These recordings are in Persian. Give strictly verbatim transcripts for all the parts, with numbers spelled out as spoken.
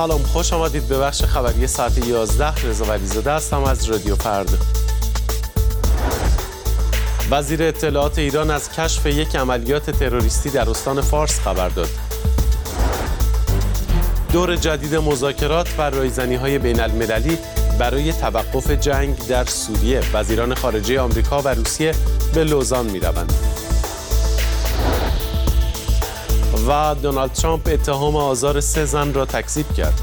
سلام، خوش آمدید به بخش خبری ساعت یازده. رضا ولیزاده هستم از رادیو فردا. وزیر اطلاعات ایران از کشف یک عملیات تروریستی در استان فارس خبر داد. دور جدید مذاکرات و رایزنی‌های بین‌المللی برای توقف جنگ در سوریه. وزیران خارجه آمریکا و روسیه به لوزان می‌روند. و دونالد ترامپ اتهام آزار سه زن را تکذیب کرد.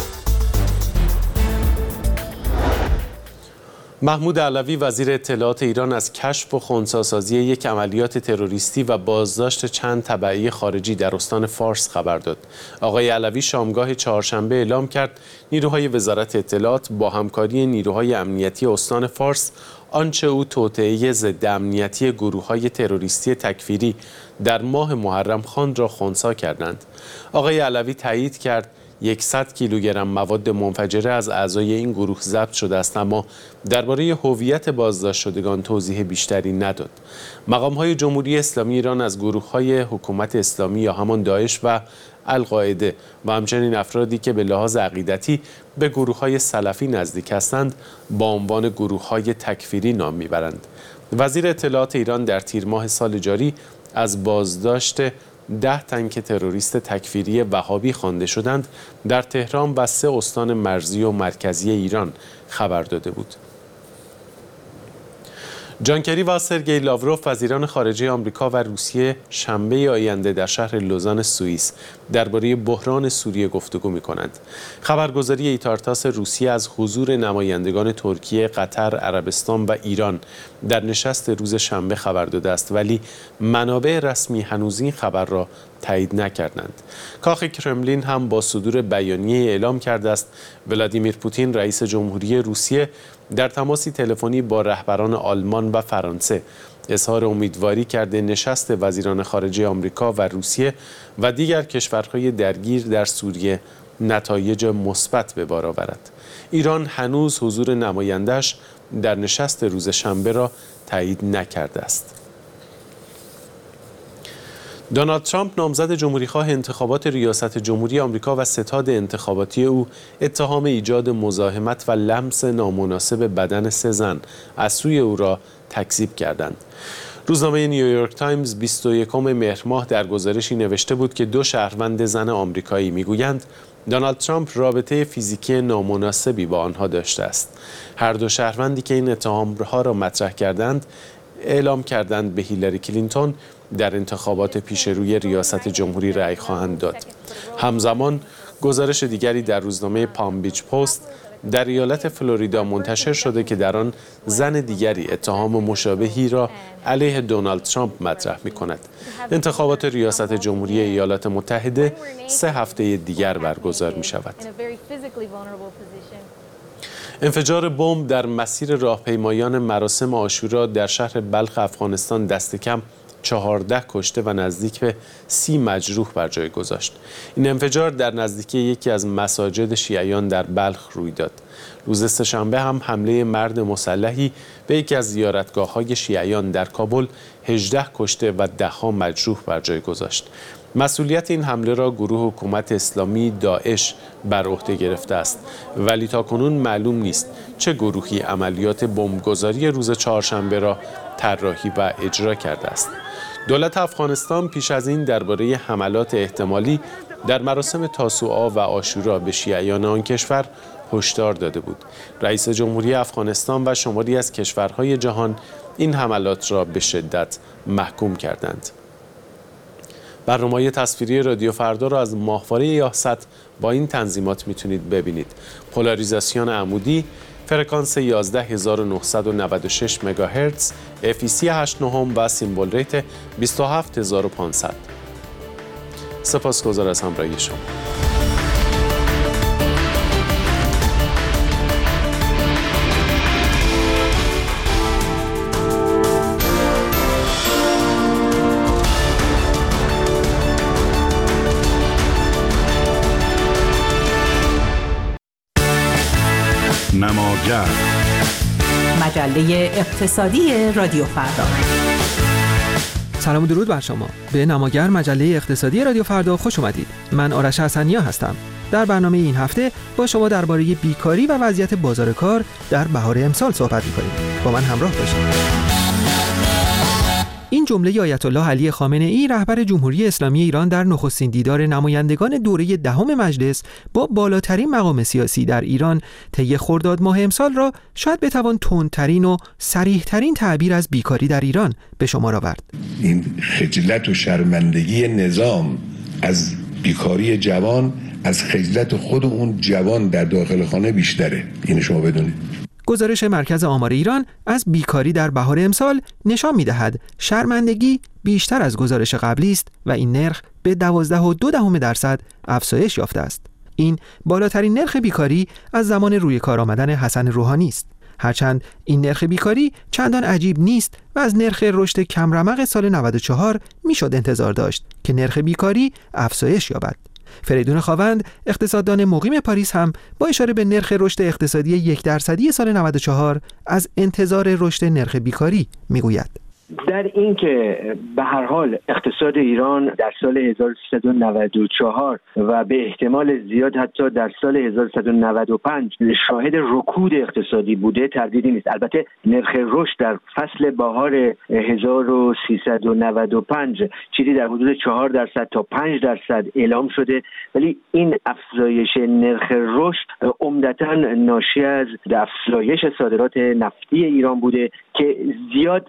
محمود علوی وزیر اطلاعات ایران از کشف و خنثی‌سازی یک عملیات تروریستی و بازداشت چند تبعی خارجی در استان فارس خبر داد. آقای علوی شامگاه چهارشنبه اعلام کرد نیروهای وزارت اطلاعات با همکاری نیروهای امنیتی استان فارس آنچه او توطئه ضد امنیتی گروه‌های تروریستی تکفیری در ماه محرم خواند را خنثی کردند. آقای علوی تایید کرد صد کیلوگرم مواد منفجره از اعضای این گروه ضبط شده است، اما درباره هویت بازداشت شدگان توضیح بیشتری نداد. مقام‌های جمهوری اسلامی ایران از گروه‌های حکومت اسلامی یا همان داعش و القاعده و همچنین افرادی که به لحاظ عقیدتی به گروه‌های سلفی نزدیک هستند با عنوان گروه‌های تکفیری نام میبرند. وزیر اطلاعات ایران در تیر ماه سال جاری از بازداشت ده تنک تروریست تکفیری وهابی خوانده شدند در تهران و سه استان مرزی و مرکزی ایران خبر داده بود. جان کری و سرگئی لاوروف وزیران خارجه آمریکا و روسیه شنبه آینده در شهر لوزان سوئیس درباره بحران سوریه گفتگو می‌کنند. خبرگزاری ایتارتاس روسیه از حضور نمایندگان ترکیه، قطر، عربستان و ایران در نشست روز شنبه خبر داده است، ولی منابع رسمی هنوز این خبر را تایید نکردند. کاخ کرملین هم با صدور بیانیه اعلام کرده است ولادیمیر پوتین رئیس جمهوری روسیه در تماسی تلفنی با رهبران آلمان و فرانسه اظهار امیدواری کرده نشست وزیران خارجه آمریکا و روسیه و دیگر کشورهای درگیر در سوریه نتایج مثبت به بار آورد. ایران هنوز حضور نماینده‌اش در نشست روز شنبه را تایید نکرده است. دونالد ترامپ نامزد جمهوریخواه انتخابات ریاست جمهوری آمریکا و ستاد انتخاباتی او اتهام ایجاد مزاحمت و لمس نامناسب بدن سه زن از سوی او را تکذیب کردند. روزنامه نیویورک تایمز بیست و یکم مهر ماه در گزارشی نوشته بود که دو شهروند زن آمریکایی میگویند دونالد ترامپ رابطه فیزیکی نامناسبی با آنها داشته است. هر دو شهروندی که این اتهامها را مطرح کردند اعلام کردند به هیلاری کلینتون در انتخابات پیشروی ریاست جمهوری رأی خواهند داد. همزمان گزارش دیگری در روزنامه پام بیچ پست در ایالت فلوریدا منتشر شده که در آن زن دیگری اتهام مشابهی را علیه دونالد ترامپ مطرح می‌کند. انتخابات ریاست جمهوری ایالات متحده سه هفته دیگر برگزار می‌شود. انفجار بمب در مسیر راهپیمایان مراسم عاشورا در شهر بلخ افغانستان دست کم چهارده کشته و نزدیک به سی مجروح بر جای گذاشت. این انفجار در نزدیکی یکی از مساجد شیعیان در بلخ روی داد. روز سه‌شنبه هم حمله مرد مسلحی به یکی از زیارتگاه‌های شیعیان در کابل هجده کشته و ده‌ها مجروح بر جای گذاشت. مسئولیت این حمله را گروه حکومت اسلامی داعش بر عهده گرفته است، ولی تاکنون معلوم نیست چه گروهی عملیات بمبگذاری روز چهارشنبه را طراحی و اجرا کرده است. دولت افغانستان پیش از این درباره حملات احتمالی در مراسم تاسوعا و عاشورا به شیعیان آن کشور هشدار داده بود. رئیس جمهوری افغانستان و شماری از کشورهای جهان این حملات را به شدت محکوم کردند. برنامه‌های تصویری رادیو فردا را از ماهواره یاست با این تنظیمات میتونید ببینید: پولاریزاسیون عمودی، فرکانس یازده هزار و نهصد و نود و شش مگاهرتز، اف ای سی هشت نهم و سیمبل ریت بیست و هفت هزار و پانصد. سپاسگزار از همراهی شما. نماگر مجله اقتصادی رادیو فردا. سلام و درود بر شما. به نماگر مجله اقتصادی رادیو فردا خوش اومدید. من آرش حسنیا هستم. در برنامه این هفته با شما درباره بیکاری و وضعیت بازار کار در بهار امسال صحبت می‌کنیم. با من همراه باشید. این جمله آیت الله علی خامنه‌ای رهبر جمهوری اسلامی ایران در نخستین دیدار نمایندگان دوره دهم مجلس با بالاترین مقام سیاسی در ایران طی خرداد ماه امسال را شاید بتوان تندترین و صریح‌ترین تعبیر از بیکاری در ایران به شمار آورد. این خجلت و شرمندگی نظام از بیکاری جوان از خجلت خود اون جوان در داخل خانه بیشتره. این شما بدونید. گزارش مرکز آمار ایران از بیکاری در بهار امسال نشان می‌دهد شرمندگی بیشتر از گزارش قبلی است و این نرخ به دوازده و دو دهم درصد افزایش یافته است. این بالاترین نرخ بیکاری از زمان روی کار آمدن حسن روحانی است. هرچند این نرخ بیکاری چندان عجیب نیست و از نرخ رشد کمرمق سال نود و چهار میشد انتظار داشت که نرخ بیکاری افزایش یابد. فریدون خاوند اقتصاددان مقیم پاریس هم با اشاره به نرخ رشد اقتصادی یک درصدی سال نود و چهار از انتظار رشد نرخ بیکاری میگوید. در این که به هر حال اقتصاد ایران در سال هزار و سیصد و نود و چهار و به احتمال زیاد حتی در سال هزار و سیصد و نود و پنج شاهد رکود اقتصادی بوده تردیدی نیست. البته نرخ رشد در فصل بهار هزار و سیصد و نود و پنج چیزی در حدود چهار درصد تا پنج درصد اعلام شده، ولی این افزایش نرخ رشد عمدتاً ناشی از افزایش صادرات نفتی ایران بوده که زیاد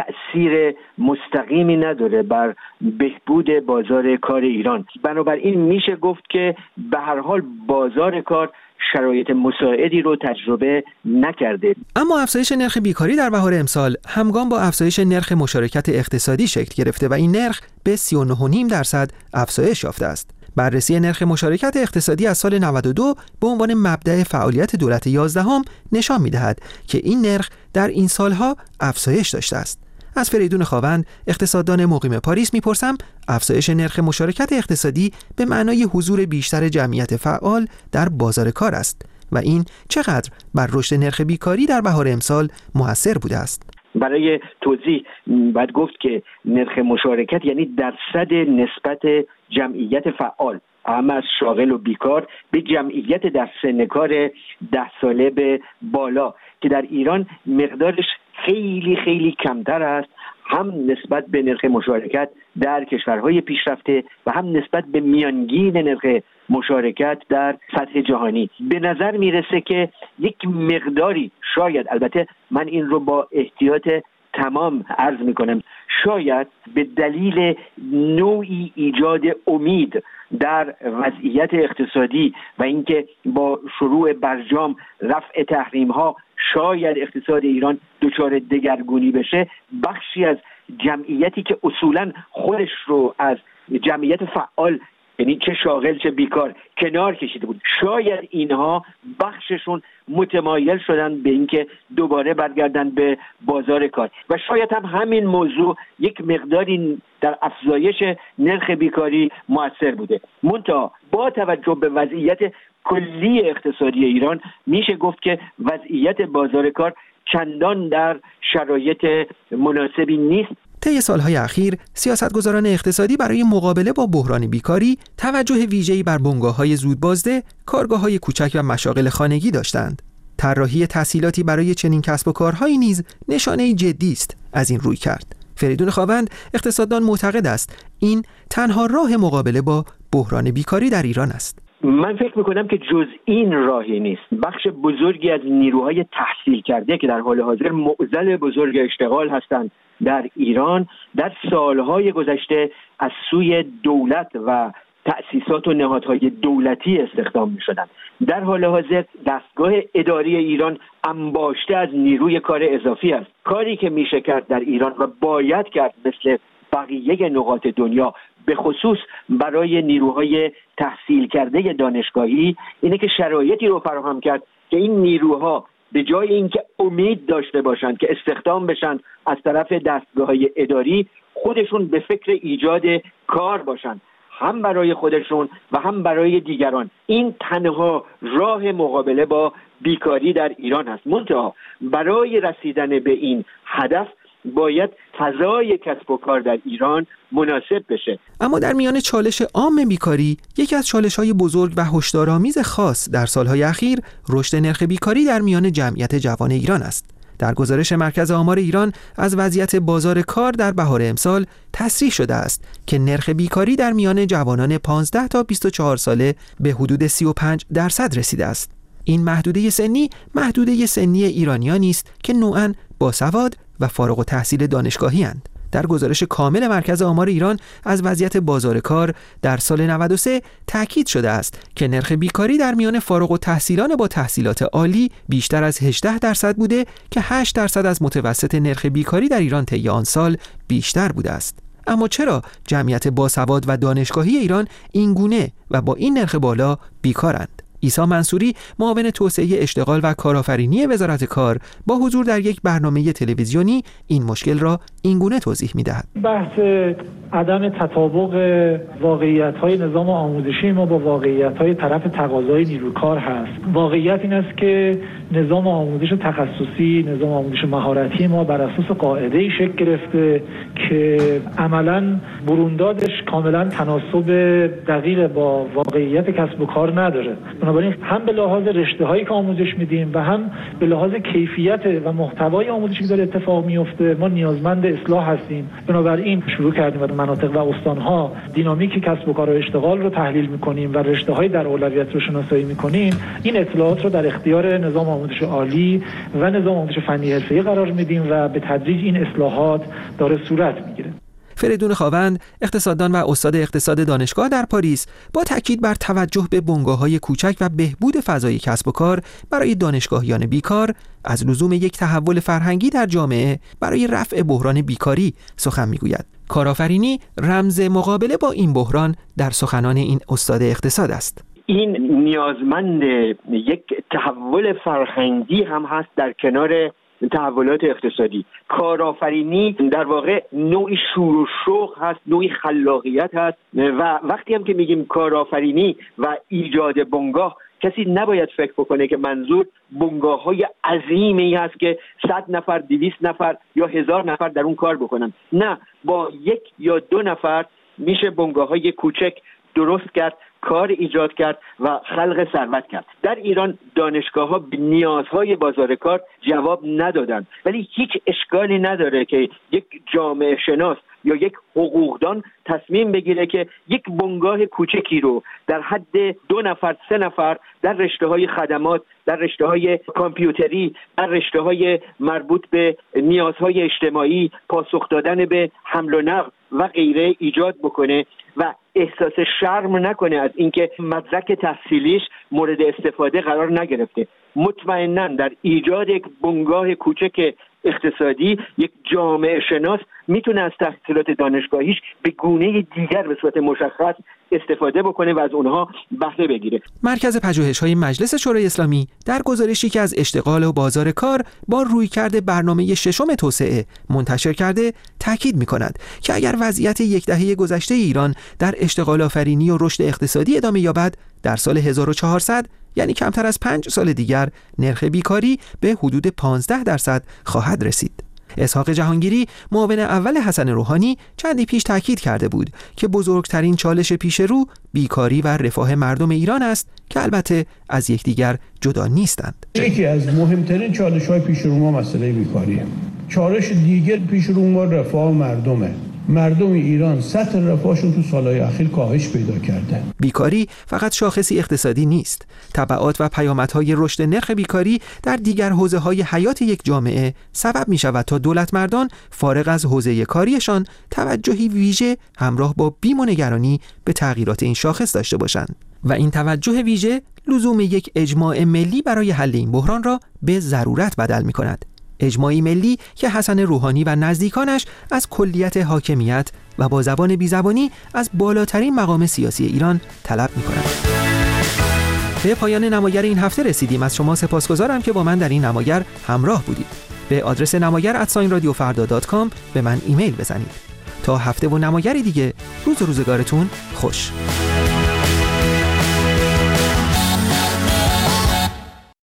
تأثیر مستقیمی نداره بر بهبود بازار کار ایران. بنابراین میشه گفت که به هر حال بازار کار شرایط مساعدی رو تجربه نکرده. اما افزایش نرخ بیکاری در بهار امسال همگام با افزایش نرخ مشارکت اقتصادی شکل گرفته و این نرخ به سی و نه و نیم درصد افزایش یافته است. بررسی نرخ مشارکت اقتصادی از سال نود و دو به عنوان مبدأ فعالیت دولت یازدهم نشان می‌دهد که این نرخ در این سالها افزایش داشته است. از فریدون خاوند اقتصاددان مقیم پاریس میپرسم افزایش نرخ مشارکت اقتصادی به معنای حضور بیشتر جمعیت فعال در بازار کار است و این چقدر بر رشد نرخ بیکاری در بهار امسال مؤثر بوده است. برای توضیح باید گفت که نرخ مشارکت یعنی درصد نسبت جمعیت فعال اما از شاغل و بیکار به جمعیت در سن کار ده ساله به بالا که در ایران مقدارش خیلی خیلی کمتر است، هم نسبت به نرخ مشارکت در کشورهای پیشرفته و هم نسبت به میانگین نرخ مشارکت در سطح جهانی. به نظر میرسه که یک مقداری شاید، البته من این رو با احتیاط تمام عرض میکنم، شاید به دلیل نوعی ایجاد امید در وضعیت اقتصادی و اینکه با شروع برجام رفع تحریم ها شاید اقتصاد ایران دچار دگرگونی بشه، بخشی از جمعیتی که اصولاً خودش رو از جمعیت فعال یعنی چه شاغل چه بیکار کنار کشیده بود، شاید اینها بخششون متمایل شدن به اینکه دوباره برگردن به بازار کار و شاید هم همین موضوع یک مقداری در افزایش نرخ بیکاری مؤثر بوده. منتها با توجه به وضعیت کلی اقتصادی ایران میشه گفت که وضعیت بازار کار چندان در شرایط مناسبی نیست. طی سالهای اخیر سیاستگزاران اقتصادی برای مقابله با بحران بیکاری توجه ویژه‌ای بر بنگاه‌های زودبازده، کارگاه‌های کوچک و مشاغل خانگی داشتند. طراحی تسهیلاتی برای چنین کسب و کارهایی نیز نشانه‌ای جدی است از این روی کرد. فریدون خاوند اقتصاددان معتقد است این تنها راه مقابله با بحران بیکاری در ایران است. من فکر میکنم که جز این راهی نیست. بخش بزرگی از نیروهای تحصیل کرده که در حال حاضر معضل بزرگ اشتغال هستند در ایران در سالهای گذشته از سوی دولت و تأسیسات و نهادهای دولتی استخدام می شدند. در حال حاضر دستگاه اداری ایران انباشته از نیروی کار اضافی است. کاری که میشه کرد در ایران و باید کرد مثل بقیه نقاط دنیا به خصوص برای نیروهای تحصیل کرده دانشگاهی اینه که شرایطی رو فراهم کرد که این نیروها به جای اینکه امید داشته باشند که استخدام بشن از طرف دستگاه‌های اداری، خودشون به فکر ایجاد کار باشند، هم برای خودشون و هم برای دیگران. این تنها راه مقابله با بیکاری در ایران هست. منتها برای رسیدن به این هدف باید فضای کسب و کار در ایران مناسب بشه. اما در میان چالش عام بیکاری، یکی از چالش‌های بزرگ و هشدارآمیز خاص در سالهای اخیر رشد نرخ بیکاری در میان جمعیت جوان ایران است. در گزارش مرکز آمار ایران از وضعیت بازار کار در بهار امسال تصریح شده است که نرخ بیکاری در میان جوانان پانزده تا بیست و چهار ساله به حدود سی و پنج درصد رسیده است. این محدوده سنی محدوده سنی ایرانیانی است که نوعاً باسواد و فارغ التحصیل دانشگاهی اند. در گزارش کامل مرکز آمار ایران از وضعیت بازار کار در سال نود و سه تأکید شده است که نرخ بیکاری در میان فارغ التحصیلان با تحصیلات عالی بیشتر از هجده درصد بوده که هشت درصد از متوسط نرخ بیکاری در ایران طی آن سال بیشتر بوده است. اما چرا جمعیت باسواد و دانشگاهی ایران این گونه و با این نرخ بالا بیکارند؟ عیسی منصوری، معاون توسعه اشتغال و کارآفرینی وزارت کار، با حضور در یک برنامه تلویزیونی این مشکل را اینگونه توضیح می‌دهد. بحث عدم تطابق واقعیت‌های نظام آموزشی ما با واقعیت‌های طرف تقاضای نیروی کار هست. واقعیت این است که نظام آموزش تخصصی، نظام آموزش مهارتی ما بر اساس قاعده‌ای شکل گرفته که عملاً بروندادش کاملاً تناسب دقیق با واقعیت کسب و کار نداره. بنابراین هم به لحاظ رشته‌هایی که آموزش میدیم و هم به لحاظ کیفیت و محتوای آموزشی که داره اتفاق میفته ما نیازمند اصلاح هستیم. بنابراین شروع کردیم در مناطق و استان‌ها دینامیک کسب و کار و اشتغال رو تحلیل می‌کنیم و رشته‌های در اولویت رو شناسایی می‌کنیم. این اطلاعات رو در اختیار نظام آموزش عالی و نظام آموزش فنی حرفه‌ای قرار میدیم و به تدریج این اصلاحات داره صورت می‌گیره. فریدون خاوند، اقتصاددان و استاد اقتصاد دانشگاه در پاریس، با تاکید بر توجه به بنگاه‌های کوچک و بهبود فضای کسب و کار برای دانشگاهیان بیکار، از لزوم یک تحول فرهنگی در جامعه برای رفع بحران بیکاری سخن می‌گوید. کارآفرینی رمز مقابله با این بحران در سخنان این استاد اقتصاد است. این نیازمند یک تحول فرهنگی هم هست در کنار تحولات اقتصادی. کارآفرینی در واقع نوعی شور و شوق هست، نوعی خلاقیت هست و وقتی هم که میگیم کارآفرینی و ایجاد بنگاه، کسی نباید فکر بکنه که منظور بنگاه‌های عظیمی هست که صد نفر، دویست نفر یا هزار نفر در اون کار بکنن. نه، با یک یا دو نفر میشه بنگاه‌های کوچک درست کرد، کار ایجاد کرد و خلق ثروت کرد. در ایران دانشگاه‌ها به نیازهای بازار کار جواب ندادن، ولی هیچ اشکالی نداره که یک جامعه شناس یا یک حقوقدان تصمیم بگیره که یک بنگاه کوچکی رو در حد دو نفر، سه نفر در رشته‌های خدمات، در رشته‌های کامپیوتری، در رشته‌های مربوط به نیازهای اجتماعی، پاسخ دادن به حمل و نقل و غیره ایجاد بکنه و احساس شرم نکنه از اینکه مدرک تحصیلیش مورد استفاده قرار نگرفته. مطمئناً در ایجاد یک بنگاه کوچک اقتصادی یک جامعه شناس میتونه از تحصیلات دانشگاهیش به گونه دیگر به صورت مشخص استفاده بکنه و از اونها بهره بگیره. مرکز پژوهش‌های مجلس شورای اسلامی در گزارشی که از اشتغال و بازار کار با رویکرد برنامه ششم توسعه منتشر کرده تاکید می‌کند که اگر وضعیت یک دهه گذشته ایران در اشتغال آفرینی و رشد اقتصادی ادامه یابد، در سال هزار و چهارصد یعنی کمتر از پنج سال دیگر نرخ بیکاری به حدود پانزده درصد خواهد رسید. اسحاق جهانگیری، معاون اول حسن روحانی، چندی پیش تاکید کرده بود که بزرگترین چالش پیش رو بیکاری و رفاه مردم ایران است که البته از یکدیگر جدا نیستند. یکی از مهمترین چالش‌های پیش رو ما مسئله بیکاریه. چالش دیگر پیش رو ما رفاه مردمه. مردم ایران سطح رفاهشون تو سالهای اخیر کاهش پیدا کرده. بیکاری فقط شاخصی اقتصادی نیست. تبعات و پیامدهای رشد نرخ بیکاری در دیگر حوزه‌های حیات یک جامعه سبب می‌شود تا دولتمردان فارغ از حوزه کاریشان توجهی ویژه همراه با بیم و نگرانی به تغییرات این شاخص داشته باشند و این توجه ویژه لزوم یک اجماع ملی برای حل این بحران را به ضرورت بدل می‌کند. اجماعی ملی که حسن روحانی و نزدیکانش از کلیت حاکمیت و با زبان بیزبانی از بالاترین مقام سیاسی ایران طلب می‌کنند. به پایان نمایر این هفته رسیدیم. از شما سپاسگزارم که با من در این نمایر همراه بودید. به آدرس نمایر ات رادیو فردا دات کام به من ایمیل بزنید. تا هفته و نمایری دیگه، روز و روزگارتون خوش.